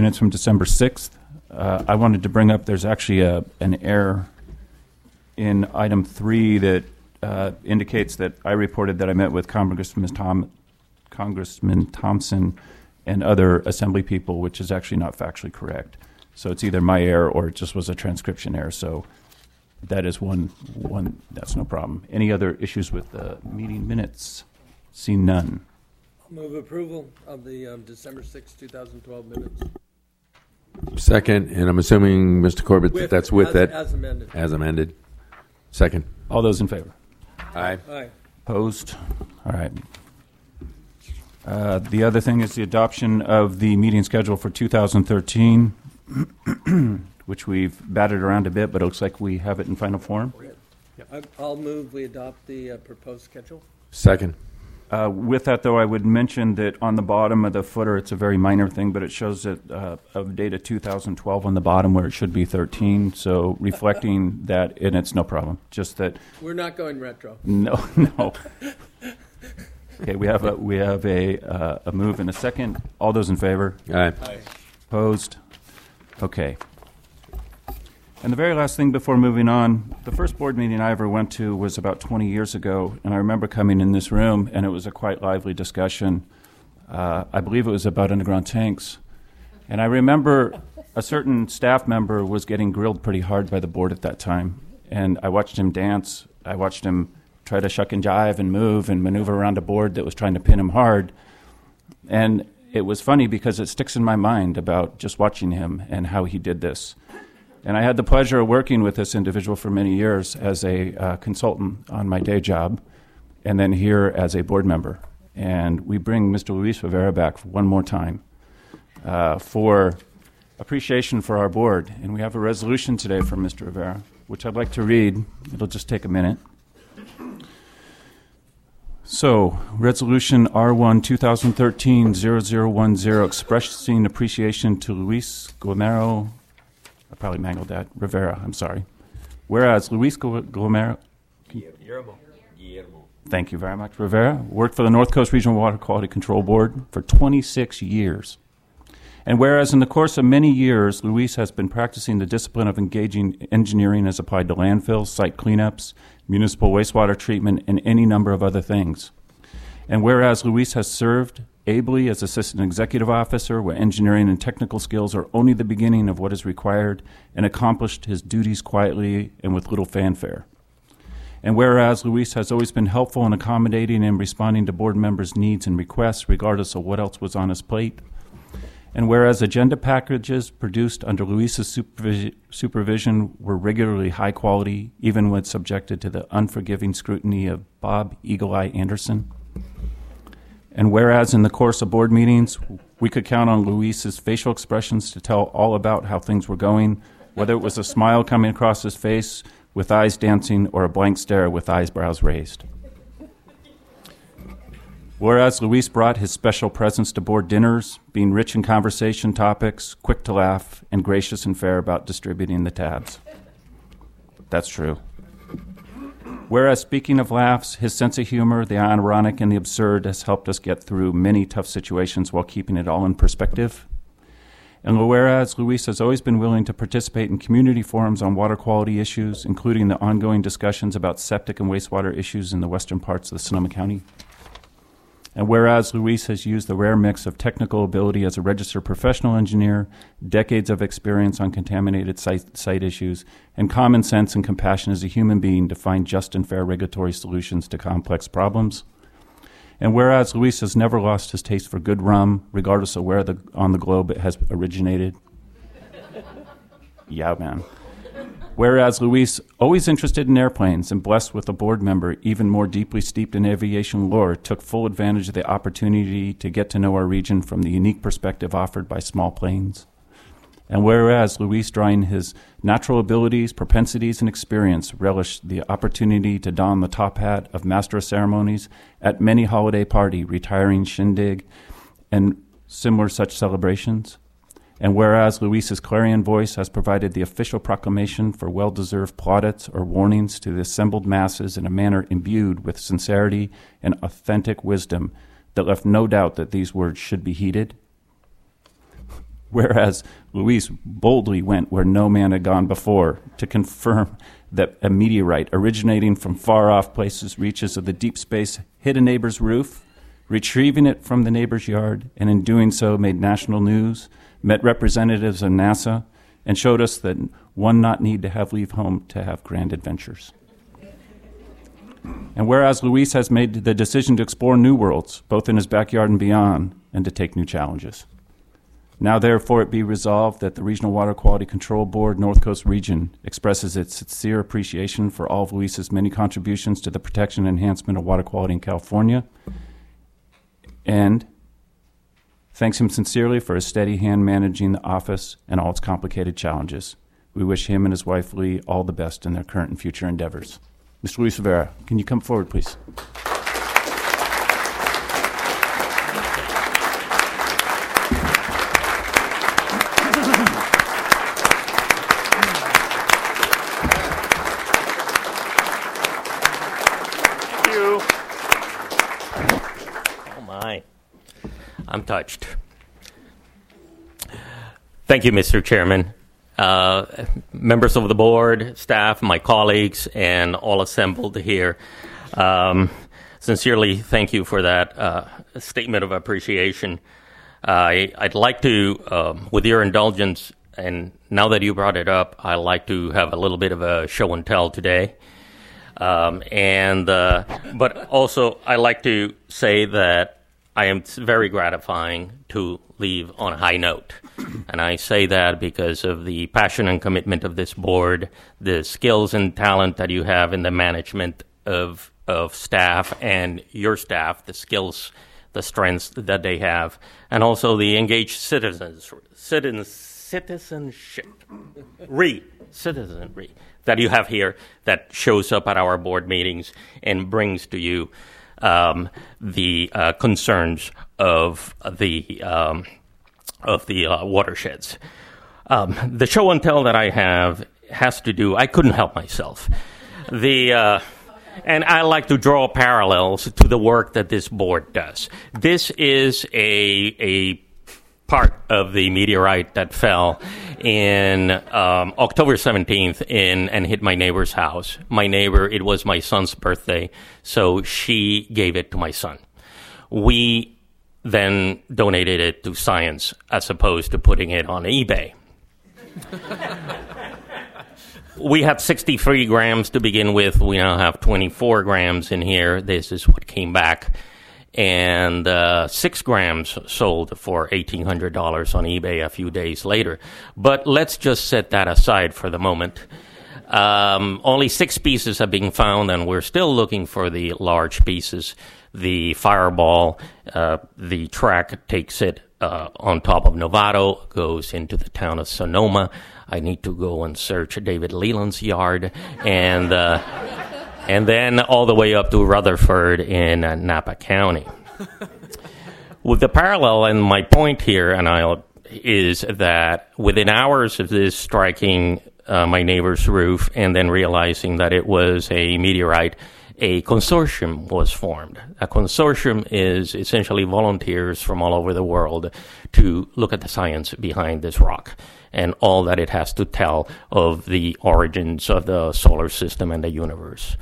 minutes from December 6th. I wanted to bring up there's actually an error in item 3 that indicates that I reported that I met with Congressman Thompson and other assembly people, which is actually not factually correct. So it's either my error or it just was a transcription error. So that is one. That's no problem. Any other issues with the meeting minutes? See none. I'll move approval of the December 6, 2012 minutes. Second, and I'm assuming, Mr. Corbett, that's with that. As amended. As amended. Second. All those in favor? Aye. Aye. Opposed? All right. The other thing is the adoption of the meeting schedule for 2013, which we've batted around a bit, but it looks like we have it in final form. I'll move we adopt the proposed schedule. Second. With that, though, I would mention that on the bottom of the footer, it's a very minor thing, but it shows that of data 2012 on the bottom where it should be 13. So reflecting that, and it's no problem. Just that we're not going retro. No. Okay, we have a move and a second. All those in favor? Aye. Aye. Opposed? Okay. And the very last thing before moving on, the first board meeting I ever went to was about 20 years ago, and I remember coming in this room, and it was a quite lively discussion. I believe it was about underground tanks. And I remember a certain staff member was getting grilled pretty hard by the board at that time, and I watched him dance. I watched him try to shuck and jive and move and maneuver around a board that was trying to pin him hard. And it was funny because it sticks in my mind about just watching him and how he did this. And I had the pleasure of working with this individual for many years as a consultant on my day job, and then here as a board member. And we bring Mr. Luis Rivera back one more time for appreciation for our board. And we have a resolution today from Mr. Rivera, which I'd like to read. It'll just take a minute. So, Resolution R1 2013-0010, expressing appreciation to Luis Guillermo. I probably mangled that. Rivera, I'm sorry. Whereas Luis Guillermo. Thank you very much, Rivera. Worked for the North Coast Regional Water Quality Control Board for 26 years. And whereas in the course of many years, Luis has been practicing the discipline of engaging engineering as applied to landfills, site cleanups, municipal wastewater treatment, and any number of other things. And whereas Luis has served ably as Assistant Executive Officer, where engineering and technical skills are only the beginning of what is required, and accomplished his duties quietly and with little fanfare. And whereas Luis has always been helpful and accommodating in responding to board members' needs and requests, regardless of what else was on his plate. And whereas agenda packages produced under Luis's supervision were regularly high quality, even when subjected to the unforgiving scrutiny of Bob Eagle Eye Anderson. And whereas in the course of board meetings, we could count on Luis's facial expressions to tell all about how things were going, whether it was a smile coming across his face with eyes dancing or a blank stare with eyebrows raised. Whereas Luis brought his special presence to board dinners, being rich in conversation topics, quick to laugh, and gracious and fair about distributing the tabs. That's true. Whereas, speaking of laughs, his sense of humor, the ironic and the absurd, has helped us get through many tough situations while keeping it all in perspective. And whereas Luis has always been willing to participate in community forums on water quality issues, including the ongoing discussions about septic and wastewater issues in the western parts of the Sonoma County. And whereas Luis has used the rare mix of technical ability as a registered professional engineer, decades of experience on contaminated site issues, and common sense and compassion as a human being to find just and fair regulatory solutions to complex problems. And whereas Luis has never lost his taste for good rum, regardless of where on the globe it has originated. Yeah, man. Whereas Luis, always interested in airplanes and blessed with a board member even more deeply steeped in aviation lore, took full advantage of the opportunity to get to know our region from the unique perspective offered by small planes. And whereas Luis, drawing his natural abilities, propensities, and experience, relished the opportunity to don the top hat of Master of Ceremonies at many holiday party, retiring shindig, and similar such celebrations. And whereas Luis's clarion voice has provided the official proclamation for well-deserved plaudits or warnings to the assembled masses in a manner imbued with sincerity and authentic wisdom that left no doubt that these words should be heeded. Whereas Luis boldly went where no man had gone before to confirm that a meteorite originating from far-off places reaches of the deep space hit a neighbor's roof, retrieving it from the neighbor's yard, and in doing so made national news, met representatives of NASA, and showed us that one not need to have leave home to have grand adventures. And whereas Luis has made the decision to explore new worlds, both in his backyard and beyond, and to take new challenges. Now, therefore, it be resolved that the Regional Water Quality Control Board, North Coast Region, expresses its sincere appreciation for all of Luis's many contributions to the protection and enhancement of water quality in California, and thanks him sincerely for his steady hand managing the office and all its complicated challenges. We wish him and his wife, Lee, all the best in their current and future endeavors. Mr. Luis Rivera, can you come forward, please? I'm touched. Thank you, Mr. Chairman, members of the board, staff, my colleagues, and all assembled here. Sincerely, thank you for that statement of appreciation. I'd like to, with your indulgence, and now that you brought it up, I'd like to have a little bit of a show and tell today. But also, I like to say that I am very gratifying to leave on a high note. And I say that because of the passion and commitment of this board, the skills and talent that you have in the management of staff and your staff, the skills, the strengths that they have, and also the engaged citizenship that you have here that shows up at our board meetings and brings to you the concerns of the watersheds. The show and tell that I have has to do. I couldn't help myself. And I like to draw parallels to the work that this board does. This is a part of the meteorite that fell in October 17th and hit my neighbor's house. My neighbor, it was my son's birthday, so she gave it to my son. We then donated it to science as opposed to putting it on eBay. We had 63 grams to begin with. We now have 24 grams in here. This is what came back. And 6 grams sold for $1,800 on eBay a few days later. But let's just set that aside for the moment. Only 6 pieces have been found, and we're still looking for the large pieces. The fireball, the track takes it on top of Novato, goes into the town of Sonoma. I need to go and search David Leland's yard, and then all the way up to Rutherford in Napa County. With the parallel, and my point here, is that within hours of this striking my neighbor's roof and then realizing that it was a meteorite, a consortium was formed. A consortium is essentially volunteers from all over the world to look at the science behind this rock and all that it has to tell of the origins of the solar system and the universe.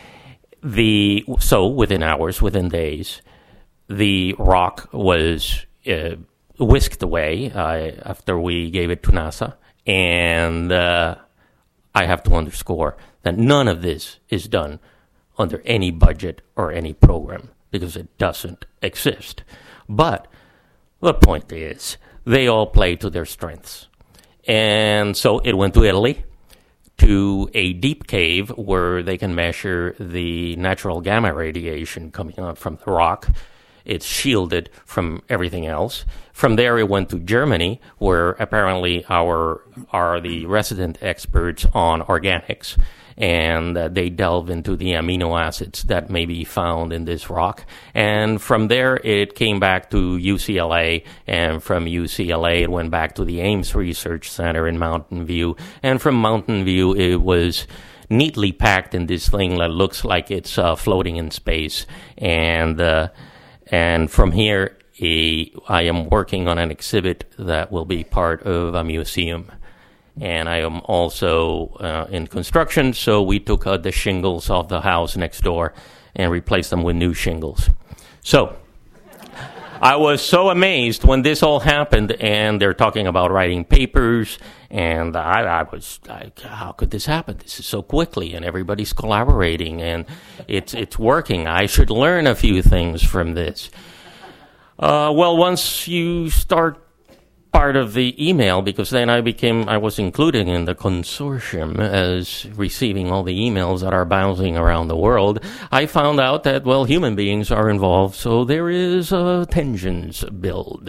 So within hours, within days, the rock was whisked away after we gave it to NASA. And I have to underscore that none of this is done under any budget or any program because it doesn't exist. But the point is, they all play to their strengths. And so it went to Italy, to a deep cave where they can measure the natural gamma radiation coming out from the rock. It's shielded from everything else. From there, it went to Germany, where apparently are the resident experts on organics, and they delve into the amino acids that may be found in this rock. And from there, it came back to UCLA, and from UCLA, it went back to the Ames Research Center in Mountain View. And from Mountain View, it was neatly packed in this thing that looks like it's floating in space. And from here, I am working on an exhibit that will be part of a museum. And I am also in construction, so we took the shingles off the house next door and replaced them with new shingles. So I was so amazed when this all happened, and they're talking about writing papers, and I was like, how could this happen? This is so quickly, and everybody's collaborating, and it's working. I should learn a few things from this. Well, once you start part of the email, because then I was included in the consortium as receiving all the emails that are bouncing around the world, I found out that, well, human beings are involved, so there is tensions build.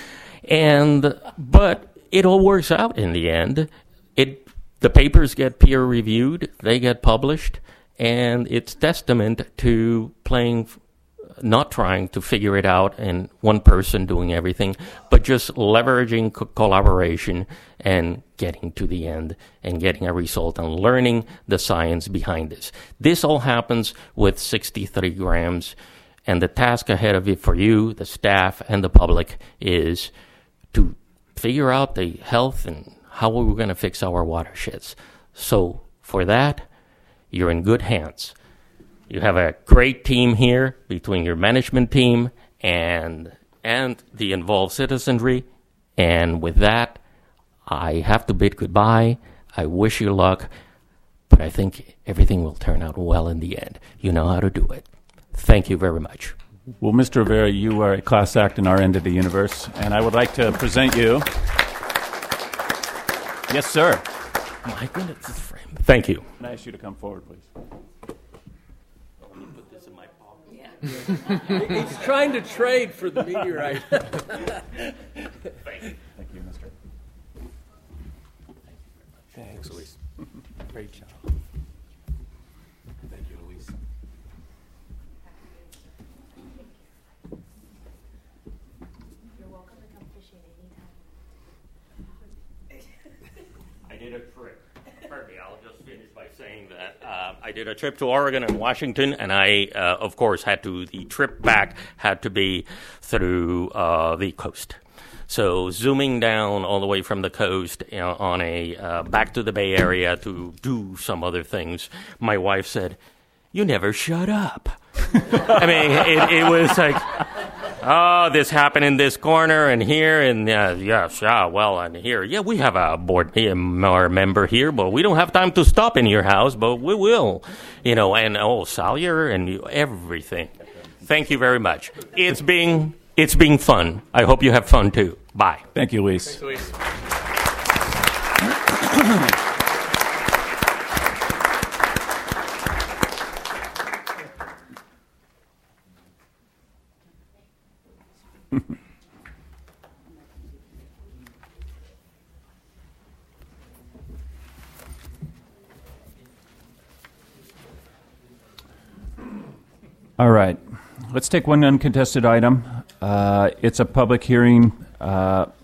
But it all works out in the end. The papers get peer reviewed, they get published, and it's testament to not trying to figure it out and one person doing everything, but just leveraging collaboration and getting to the end and getting a result and learning the science behind this. This all happens with 63 grams, and the task ahead of it for you, the staff, and the public is to figure out the health and how we're going to fix our watersheds. So for that, you're in good hands. You have a great team here between your management team and the involved citizenry. And with that, I have to bid goodbye. I wish you luck, but I think everything will turn out well in the end. You know how to do it. Thank you very much. Well, Mr. Rivera, you are a class act in our end of the universe, and I would like to present you. Yes, sir. My goodness, this frame. Thank you. Can I ask you to come forward, please? He's trying to trade for the meteorite. Thank you, Mr. Thanks, Luis. Great job. Thank you, Luis. You're welcome to come fishing anytime. I did a trip. Pardon me, I'll just finish by saying that I did a trip to Oregon and Washington, and I, of course, the trip back had to be through the coast. So zooming down all the way from the coast on back to the Bay Area to do some other things, my wife said, "You never shut up." I mean, it was like, oh, this happened in this corner and here and well, and here. Yeah, we have a board member here, but we don't have time to stop in your house, but we will. And Salyer and everything. Thank you very much. It's being fun. I hope you have fun too. Bye. Thank you, Luis. Thanks, Luis. All right. Let's take one uncontested item. It's a public hearing